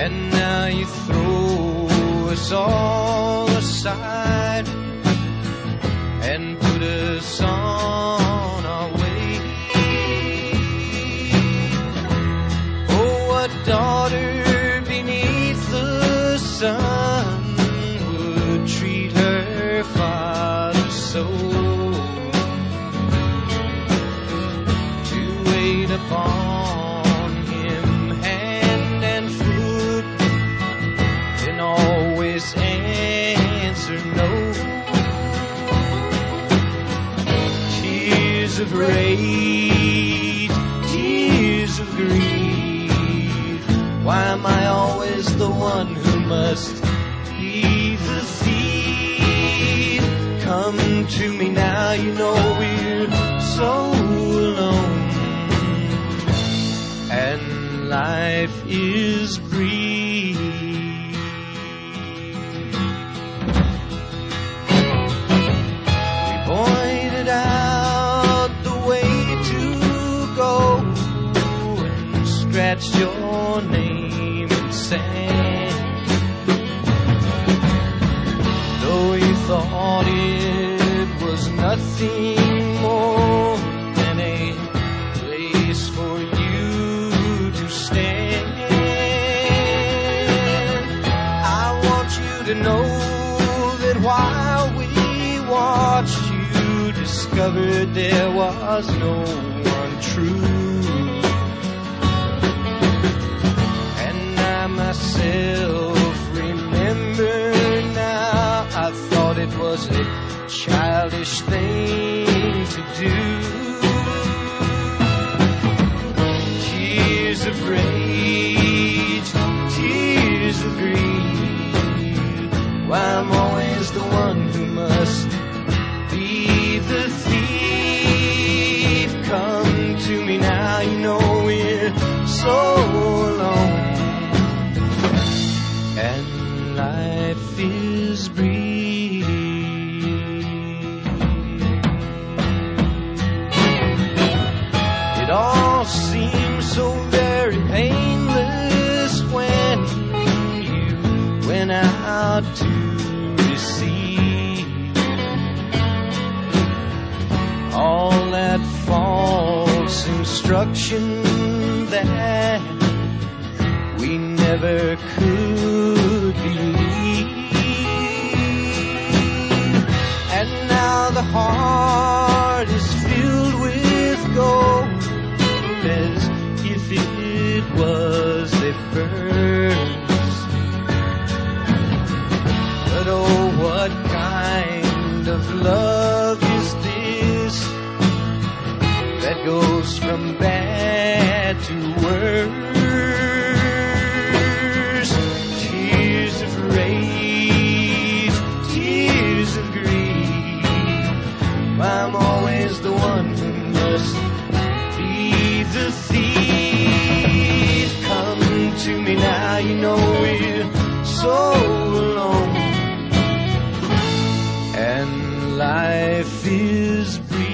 And now you throw us all aside and put us on our way. Oh, what daughter beneath the sun would treat her father so? To wait upon him hand and foot and always answer no. Tears of rage, tears of grief. Why am I always the one who must be the thief? Come to me now, you know we're so alone, and life is brief. We pointed out the way to go and scratched your name in sand. Though you thought it was nothing more than a place for you to stand. I want you to know that while we watched, you discovered there was no one true. And I myself remember now, I thought it was a childish thing to do. Tears of rage, tears of grief. Why I'm always the one who must be the thief. Come to me now, you know we're so alone, and life is brief. It all seems so very painless when you went out to deceive. All that false instruction that we never could believe. And now the heart is filled with gold as if it was a first. But oh, what kind of love is this that goes from bad to worse? Tears of rage, tears of grief. I'm always the one who must be the thief. Come to me now, you know we're so alone, and life is brief.